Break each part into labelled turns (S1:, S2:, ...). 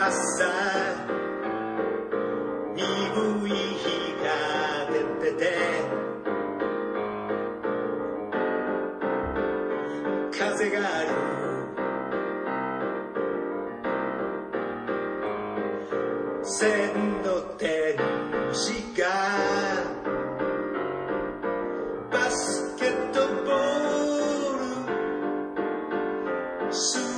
S1: 朝鈍い日が出てて風がある千の天使がバスケットボールする。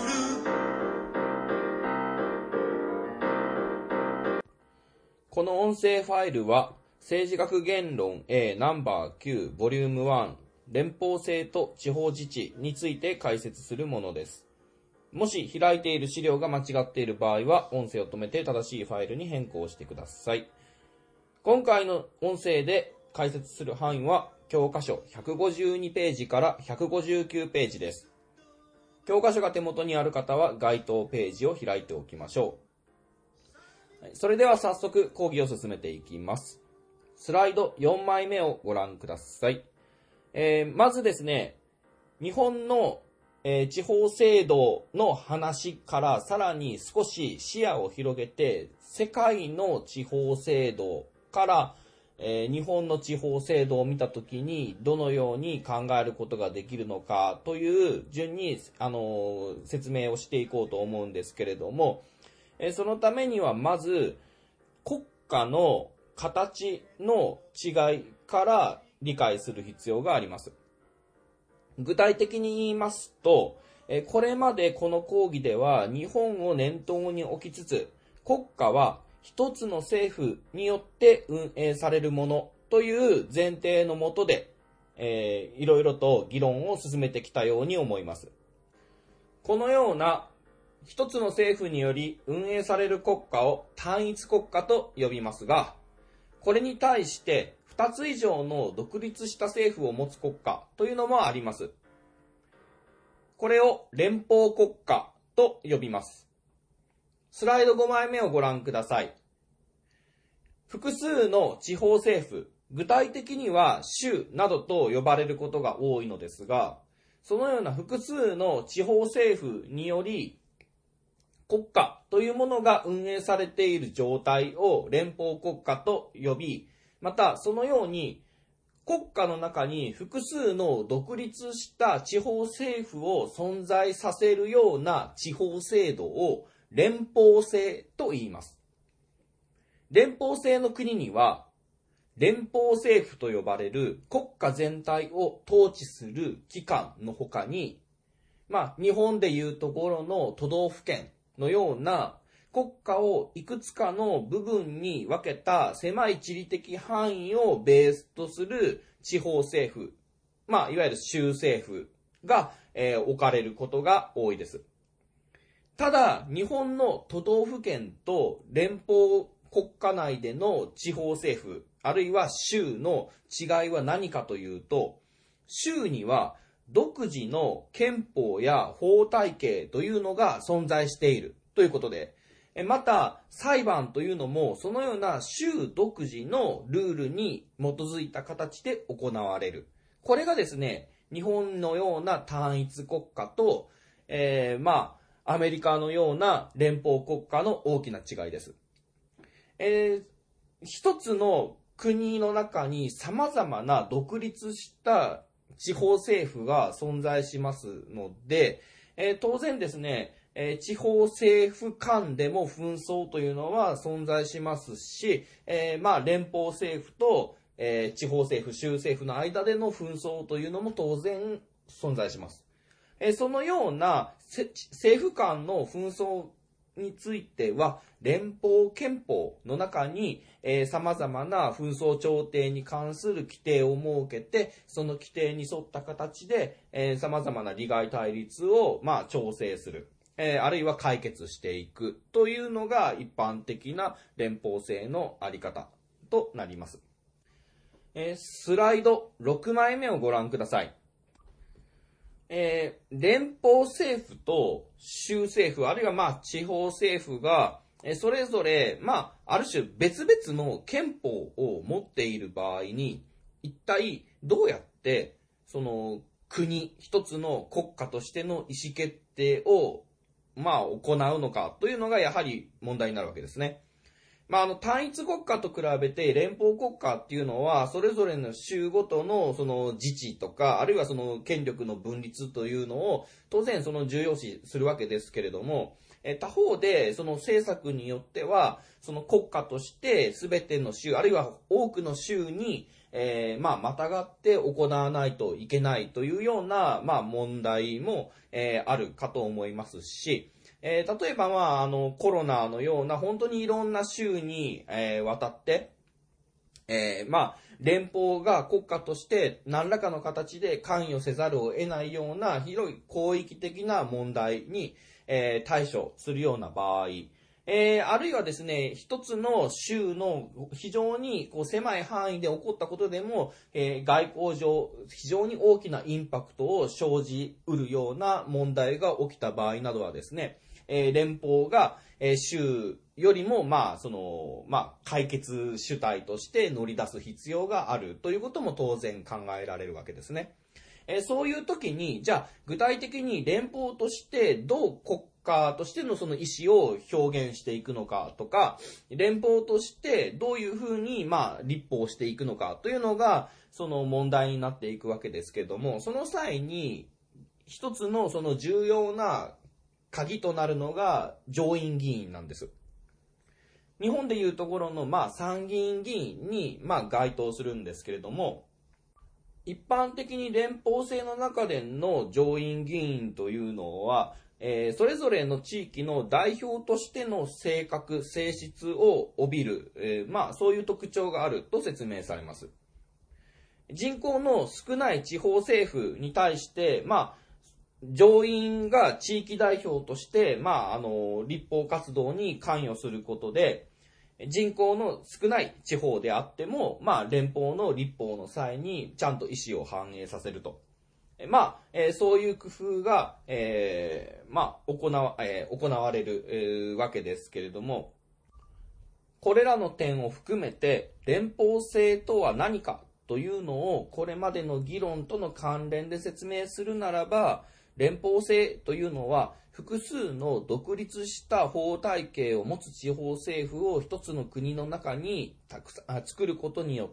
S2: この音声ファイルは政治学言論 A ナンバー9ボリューム1連邦制と地方自治について解説するものです。もし開いている資料が間違っている場合は音声を止めて正しいファイルに変更してください。今回の音声で解説する範囲は教科書152ページから159ページです。教科書が手元にある方は該当ページを開いておきましょう。それでは早速講義を進めていきます。スライド4枚目をご覧ください。まずですね、日本の地方制度の話からさらに少し視野を広げて、世界の地方制度から、日本の地方制度を見たときにどのように考えることができるのかという順に、説明をしていこうと思うんですけれども、そのためにはまず国家の形の違いから理解する必要があります。具体的に言いますと、これまでこの講義では日本を念頭に置きつつ、国家は一つの政府によって運営されるものという前提のもとで、いろいろと議論を進めてきたように思います。このような一つの政府により運営される国家を単一国家と呼びますが、これに対して2つ以上の独立した政府を持つ国家というのもあります。これを連邦国家と呼びます。スライド5枚目をご覧ください。複数の地方政府、具体的には州などと呼ばれることが多いのですが、そのような複数の地方政府により国家というものが運営されている状態を連邦国家と呼び、またそのように国家の中に複数の独立した地方政府を存在させるような地方制度を連邦制と言います。連邦制の国には連邦政府と呼ばれる国家全体を統治する機関の他に、日本でいうところの都道府県のような国家をいくつかの部分に分けた狭い地理的範囲をベースとする地方政府、いわゆる州政府が、置かれることが多いです。ただ、日本の都道府県と連邦国家内での地方政府、あるいは州の違いは何かというと、州には独自の憲法や法体系というのが存在しているということで、また裁判というのもそのような州独自のルールに基づいた形で行われる。これがですね、日本のような単一国家と、アメリカのような連邦国家の大きな違いです。一つの国の中に様々な独立した地方政府が存在しますので、当然ですね、地方政府間でも紛争というのは存在しますし、連邦政府と、地方政府、州政府の間での紛争というのも当然存在します。そのような政府間の紛争については連邦憲法の中に様々な紛争調停に関する規定を設けて、その規定に沿った形で様々な利害対立を調整する、あるいは解決していくというのが一般的な連邦制のあり方となります。スライド6枚目をご覧ください。連邦政府と州政府、あるいは地方政府がそれぞれある種別々の憲法を持っている場合に、一体どうやってその国一つの国家としての意思決定を行うのかというのがやはり問題になるわけですね。単一国家と比べて連邦国家っていうのは、それぞれの州ごとのその自治とか、あるいはその権力の分立というのを当然その重要視するわけですけれども、他方でその政策によっては、その国家として全ての州、あるいは多くの州に、またがって行わないといけないというような、問題も、あるかと思いますし、例えば、コロナのような本当にいろんな州に、わたって、連邦が国家として何らかの形で関与せざるを得ないような広い広域的な問題に、対処するような場合、あるいはですね、一つの州の非常に狭い範囲で起こったことでも、外交上非常に大きなインパクトを生じうるような問題が起きた場合などはですね、連邦が、州よりも、解決主体として乗り出す必要があるということも当然考えられるわけですね。そういう時に、じゃあ、具体的に連邦としてどう国家としてのその意思を表現していくのかとか、連邦としてどういうふうに、立法していくのかというのが、その問題になっていくわけですけれども、その際に、一つのその重要な鍵となるのが上院議員なんです。日本でいうところの参議院議員に該当するんですけれども、一般的に連邦制の中での上院議員というのは、それぞれの地域の代表としての性格、性質を帯びる、そういう特徴があると説明されます。人口の少ない地方政府に対して、上院が地域代表として、立法活動に関与することで、人口の少ない地方であっても、連邦の立法の際にちゃんと意思を反映させると。そういう工夫が、行われる、わけですけれども、これらの点を含めて、連邦制とは何かというのを、これまでの議論との関連で説明するならば、連邦制というのは、複数の独立した法体系を持つ地方政府を一つの国の中に作ることによって、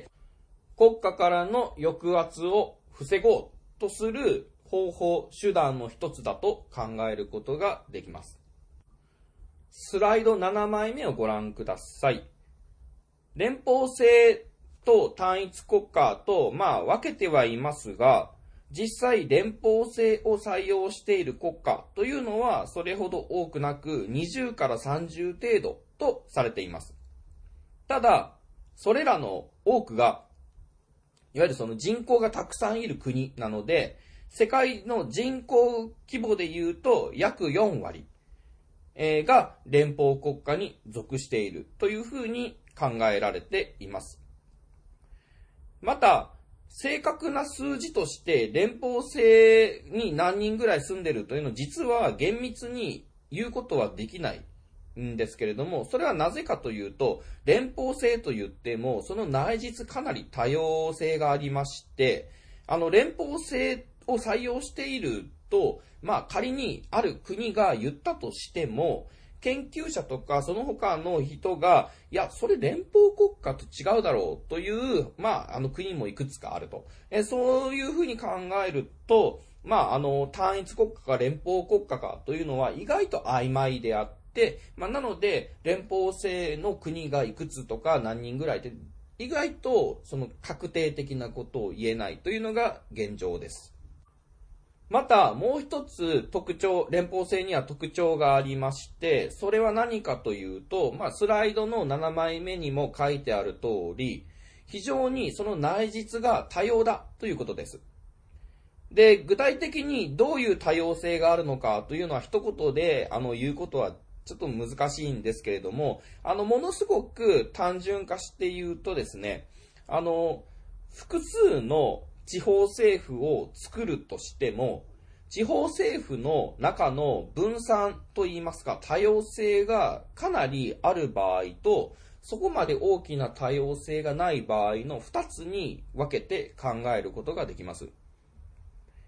S2: 国家からの抑圧を防ごうとする方法、手段の一つだと考えることができます。スライド7枚目をご覧ください。連邦制と単一国家と、分けてはいますが、実際連邦制を採用している国家というのはそれほど多くなく20から30程度とされています。ただ、それらの多くが、いわゆるその人口がたくさんいる国なので、世界の人口規模で言うと約4割が連邦国家に属しているというふうに考えられています。また、正確な数字として連邦制に何人ぐらい住んでるというのを実は厳密に言うことはできないんですけれども、それはなぜかというと、連邦制と言ってもその内実かなり多様性がありまして、連邦制を採用していると、仮にある国が言ったとしても、研究者とかその他の人が、いや、それ連邦国家と違うだろうという、国もいくつかあると。そういうふうに考えると、単一国家か連邦国家かというのは意外と曖昧であって、なので、連邦制の国がいくつとか何人ぐらいって、意外とその確定的なことを言えないというのが現状です。また、もう一つ連邦制には特徴がありまして、それは何かというと、スライドの7枚目にも書いてある通り、非常にその内実が多様だということです。で、具体的にどういう多様性があるのかというのは一言で言うことはちょっと難しいんですけれども、ものすごく単純化して言うとですね、複数の地方政府を作るとしても、地方政府の中の分散といいますか多様性がかなりある場合と、そこまで大きな多様性がない場合の2つに分けて考えることができます。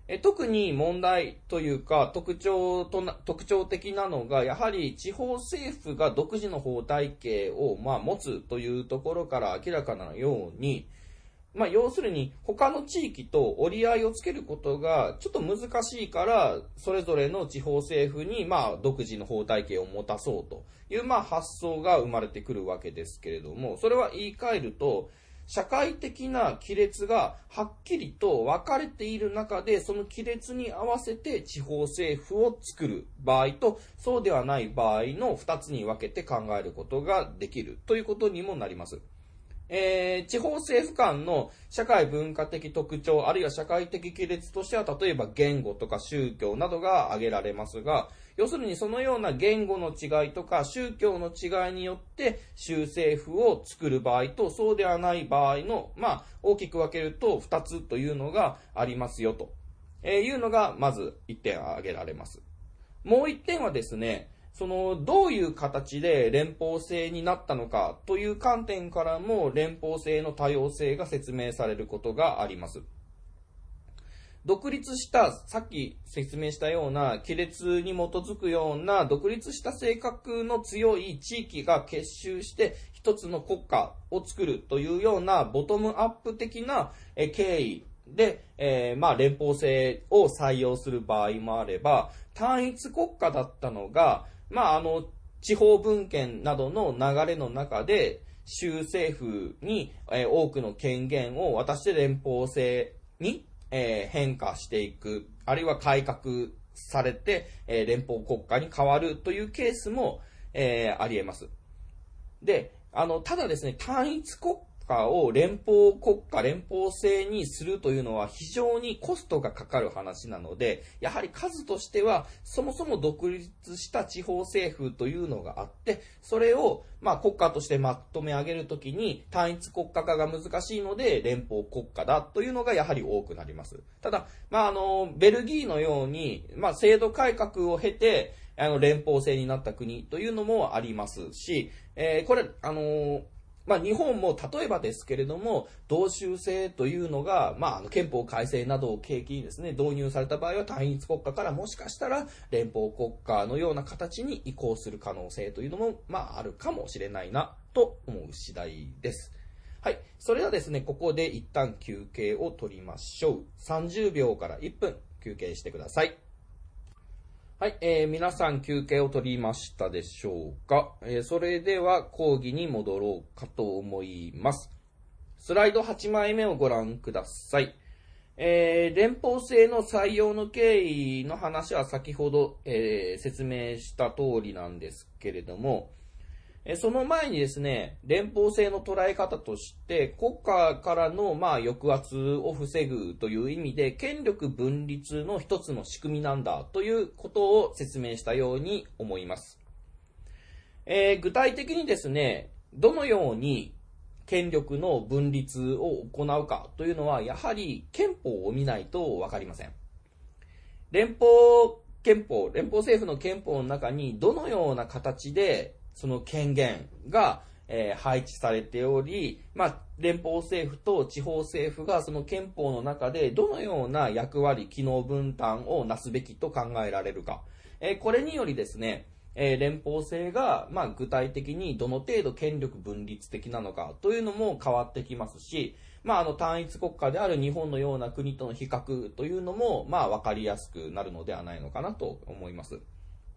S2: 特に問題というか特徴的なのが、やはり地方政府が独自の法体系を持つというところから明らかなように、要するに他の地域と折り合いをつけることがちょっと難しいから、それぞれの地方政府に独自の法体系を持たそうという発想が生まれてくるわけですけれども、それは言い換えると、社会的な亀裂がはっきりと分かれている中で、その亀裂に合わせて地方政府を作る場合と、そうではない場合の2つに分けて考えることができるということにもなります。地方政府間の社会文化的特徴、あるいは社会的亀裂としては、例えば言語とか宗教などが挙げられますが、要するにそのような言語の違いとか宗教の違いによって州政府を作る場合と、そうではない場合の、大きく分けると2つというのがありますよというのがまず1点挙げられます。もう1点はですね、どういう形で連邦制になったのかという観点からも連邦制の多様性が説明されることがあります。独立した、さっき説明したような亀裂に基づくような独立した性格の強い地域が結集して一つの国家を作るというようなボトムアップ的な経緯で、連邦制を採用する場合もあれば、単一国家だったのが地方分権などの流れの中で州政府に多くの権限を渡して連邦制に変化していく、あるいは改革されて連邦国家に変わるというケースもあり得ます。で、ただですね、単一国家を連邦国家、連邦制にするというのは非常にコストがかかる話なので、やはり数としてはそもそも独立した地方政府というのがあって、それを国家としてまとめ上げるときに単一国家化が難しいので連邦国家だというのがやはり多くなります。ただ、ベルギーのように、制度改革を経て連邦制になった国というのもありますし、これ日本も例えばですけれども、同州制というのが、憲法改正などを契機にですね、導入された場合は単一国家からもしかしたら連邦国家のような形に移行する可能性というのも、あるかもしれないなと思う次第です。はい。それではですね、ここで一旦休憩を取りましょう。30秒から1分休憩してください。はい、皆さん休憩を取りましたでしょうか。それでは講義に戻ろうかと思います。スライド8枚目をご覧ください。連邦制の採用の経緯の話は先ほど、説明した通りなんですけれども、その前にですね、連邦制の捉え方として、国家からの抑圧を防ぐという意味で、権力分立の一つの仕組みなんだということを説明したように思います。具体的にですね、どのように権力の分立を行うかというのは、やはり憲法を見ないとわかりません。連邦政府の憲法の中にどのような形でその権限が、配置されており、連邦政府と地方政府がその憲法の中でどのような役割、機能分担をなすべきと考えられるか。これによりですね、連邦制が、具体的にどの程度権力分立的なのかというのも変わってきますし、単一国家である日本のような国との比較というのも、わかりやすくなるのではないのかなと思います。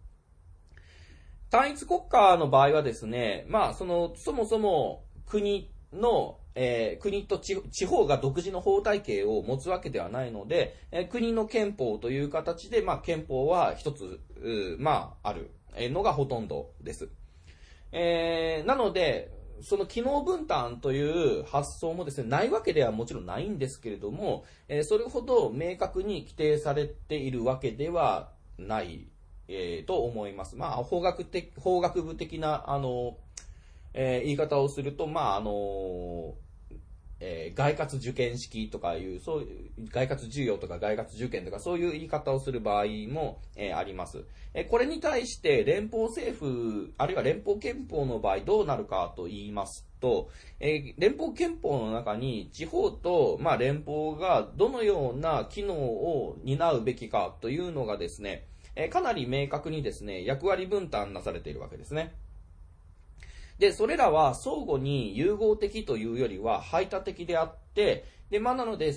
S2: 単一国家の場合はですね、そもそも国と地方が独自の法体系を持つわけではないので、国の憲法という形で、憲法は一つ、あるのがほとんどです。なので、その機能分担という発想もですね、ないわけではもちろんないんですけれども、それほど明確に規定されているわけではないと思います。法学部的な言い方をすると、 外活受験式とかいう、そういう、外活授業とか外活受験とかそういう言い方をする場合も、あります。これに対して連邦政府、あるいは連邦憲法の場合どうなるかと言いますと、連邦憲法の中に地方と、連邦がどのような機能を担うべきかというのがですね、かなり明確にですね、役割分担なされているわけですね。で、それらは相互に融合的というよりは排他的であって、で、なので、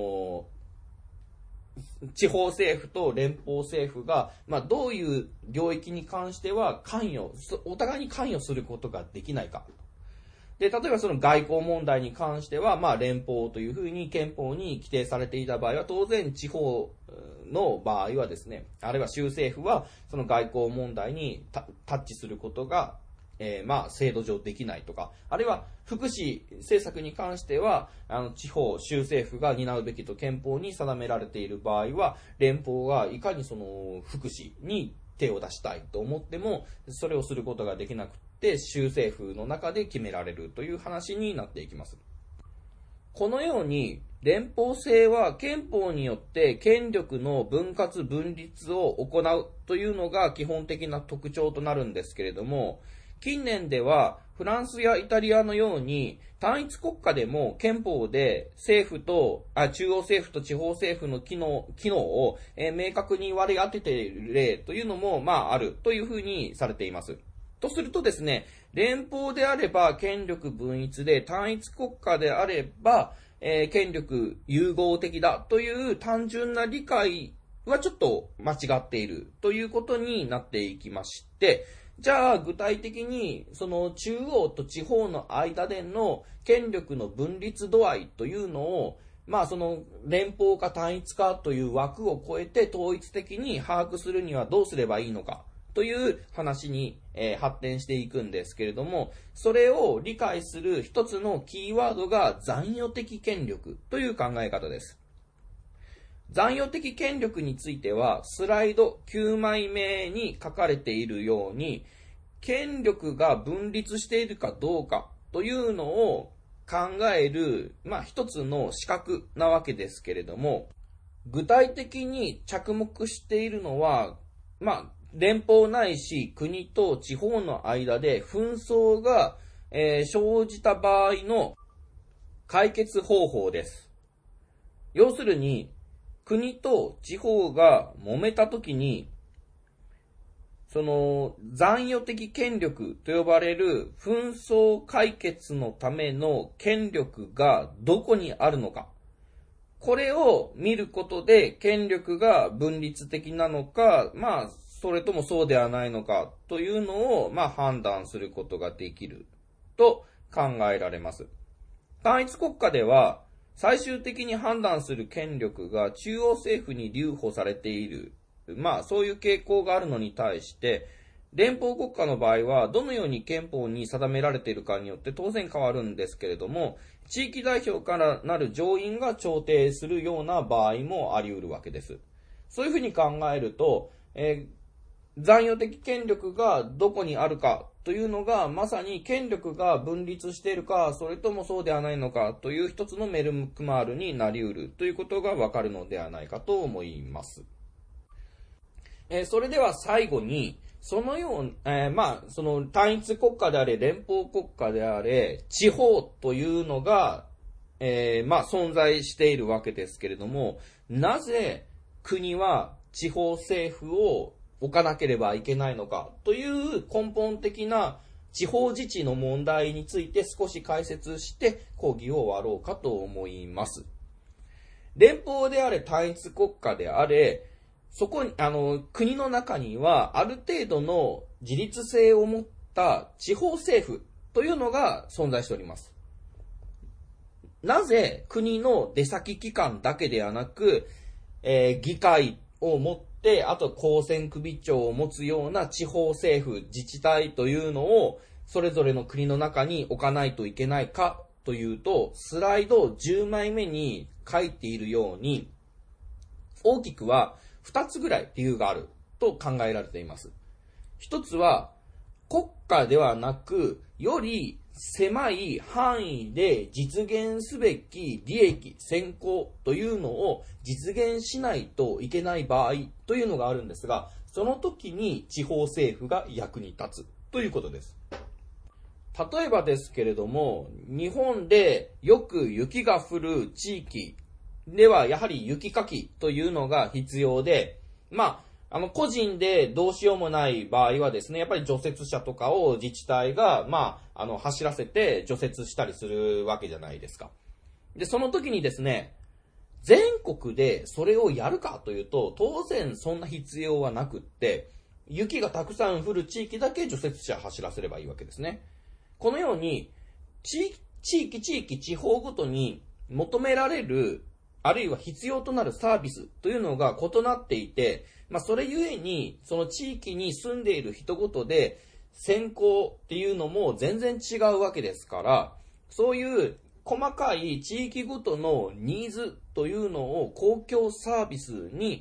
S2: 地方政府と連邦政府が、どういう領域に関してはお互いに関与することができないか。で、例えばその外交問題に関しては、連邦というふうに憲法に規定されていた場合は、当然地方の場合はですね、あるいは州政府は、その外交問題にタッチすることが、制度上できないとか、あるいは福祉政策に関しては、地方、州政府が担うべきと憲法に定められている場合は、連邦がいかにその福祉に手を出したいと思っても、それをすることができなくて、州政府の中で決められるという話になっていきます。このように、連邦制は憲法によって権力の分割分立を行うというのが基本的な特徴となるんですけれども、近年ではフランスやイタリアのように単一国家でも憲法で中央政府と地方政府の機能を明確に割り当てている例というのもあるというふうにされています。とするとですね、連邦であれば権力分一で単一国家であれば権力融合的だという単純な理解はちょっと間違っているということになっていきまして、じゃあ具体的にその中央と地方の間での権力の分立度合いというのをその連邦か単一かという枠を超えて統一的に把握するにはどうすればいいのかという話に発展していくんですけれども、それを理解する一つのキーワードが残余的権力という考え方です。残余的権力についてはスライド9枚目に書かれているように、権力が分立しているかどうかというのを考える、一つの資格なわけですけれども、具体的に着目しているのは、連邦ないし国と地方の間で紛争が、生じた場合の解決方法です。要するに、国と地方が揉めたときに、その残余的権力と呼ばれる紛争解決のための権力がどこにあるのか。これを見ることで権力が分立的なのか、それともそうではないのかというのを、判断することができると考えられます。単一国家では、最終的に判断する権力が中央政府に留保されている。そういう傾向があるのに対して、連邦国家の場合はどのように憲法に定められているかによって当然変わるんですけれども、地域代表からなる上院が調停するような場合もあり得るわけです。そういうふうに考えると、残余的権力がどこにあるかというのが、まさに権力が分立しているか、それともそうではないのかという一つのメルクマールになり得るということがわかるのではないかと思います。それでは最後に、そのよう、その単一国家であれ、連邦国家であれ、地方というのが、存在しているわけですけれども、なぜ国は地方政府を置かなければいけないのかという根本的な地方自治の問題について少し解説して講義を終わろうかと思います。連邦であれ単一国家であれ、そこに国の中にはある程度の自立性を持った地方政府というのが存在しております。なぜ国の出先機関だけではなく、議会を持ってあと公選首長を持つような地方政府自治体というのをそれぞれの国の中に置かないといけないかというと、スライド10枚目に書いているように大きくは2つぐらい理由があると考えられています。一つは国家ではなく、より狭い範囲で実現すべき利益先行というのを実現しないといけない場合というのがあるんですが、その時に地方政府が役に立つということです。例えばですけれども、日本でよく雪が降る地域ではやはり雪かきというのが必要で、個人でどうしようもない場合はですね、やっぱり除雪車とかを自治体が、走らせて除雪したりするわけじゃないですか。で、その時にですね、全国でそれをやるかというと、当然そんな必要はなくって、雪がたくさん降る地域だけ除雪車走らせればいいわけですね。このように、地域、地方ごとに求められる、あるいは必要となるサービスというのが異なっていて、それゆえに、その地域に住んでいる人ごとで、先行っていうのも全然違うわけですから、そういう細かい地域ごとのニーズというのを公共サービスに、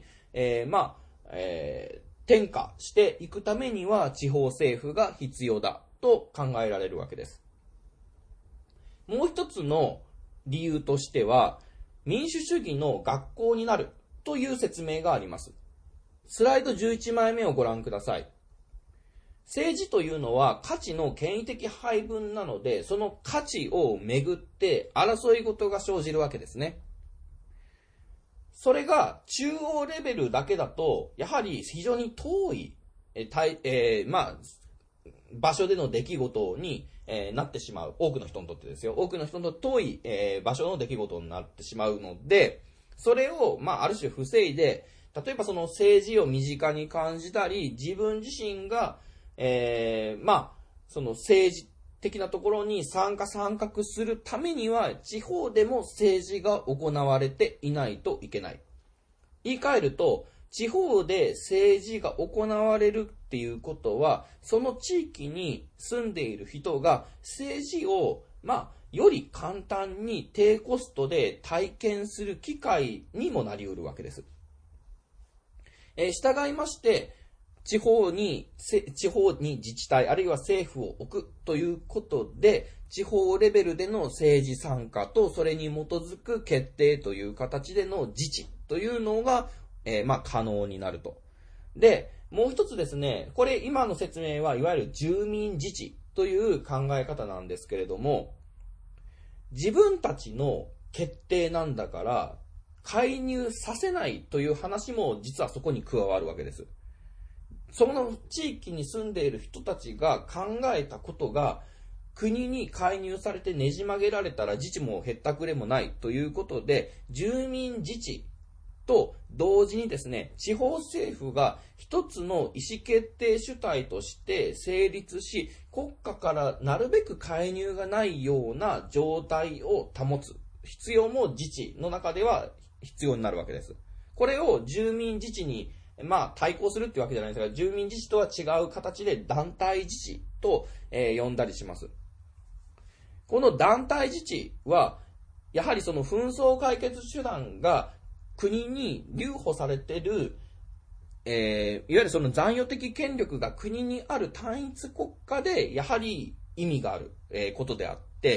S2: 転嫁していくためには地方政府が必要だと考えられるわけです。もう一つの理由としては、民主主義の学校になるという説明があります。スライド11枚目をご覧ください。政治というのは価値の権威的配分なので、その価値をめぐって争い事が生じるわけですね。それが中央レベルだけだと、やはり非常に遠い、場所での出来事に、なってしまう。多くの人にとってですよ。多くの人の遠い、場所の出来事になってしまうので、それを、ある種防いで、例えばその政治を身近に感じたり、自分自身が、その政治的なところに参画するためには、地方でも政治が行われていないといけない。言い換えると、地方で政治が行われるっていうことは、その地域に住んでいる人が政治を、より簡単に低コストで体験する機会にもなり得るわけです。従いまして、地方に自治体あるいは政府を置くということで、地方レベルでの政治参加とそれに基づく決定という形での自治というのが、可能になると。で、もう一つですね、これ今の説明はいわゆる住民自治という考え方なんですけれども、自分たちの決定なんだから介入させないという話も実はそこに加わるわけです。その地域に住んでいる人たちが考えたことが国に介入されてねじ曲げられたら自治もへったくれもないということで、住民自治と同時にですね、地方政府が一つの意思決定主体として成立し、国家からなるべく介入がないような状態を保つ必要も自治の中では必要になるわけです。これを住民自治に対抗するっていうわけじゃないですが、住民自治とは違う形で団体自治と、呼んだりします。この団体自治は、やはりその紛争解決手段が国に留保されている、いわゆるその残余的権力が国にある単一国家で、やはり意味がある、ことであって、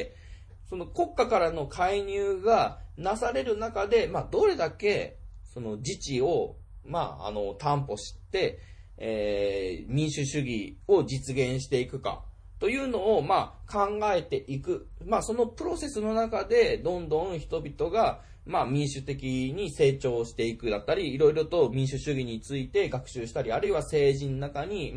S2: その国家からの介入がなされる中で、どれだけその自治を担保して、民主主義を実現していくかというのを考えていく。そのプロセスの中でどんどん人々が民主的に成長していくだったり、いろいろと民主主義について学習したり、あるいは政治の中に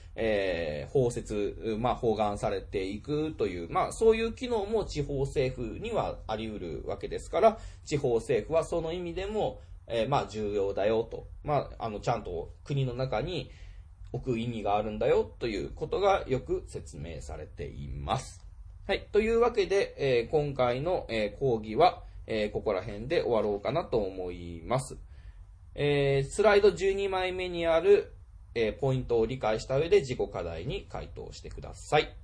S2: 包含されていくという、そういう機能も地方政府にはあり得るわけですから、地方政府はその意味でも重要だよと、ちゃんと国の中に置く意味があるんだよということがよく説明されています。はい、というわけで、今回の、講義は、ここら辺で終わろうかなと思います。スライド12枚目にある、ポイントを理解した上で自己課題に回答してください。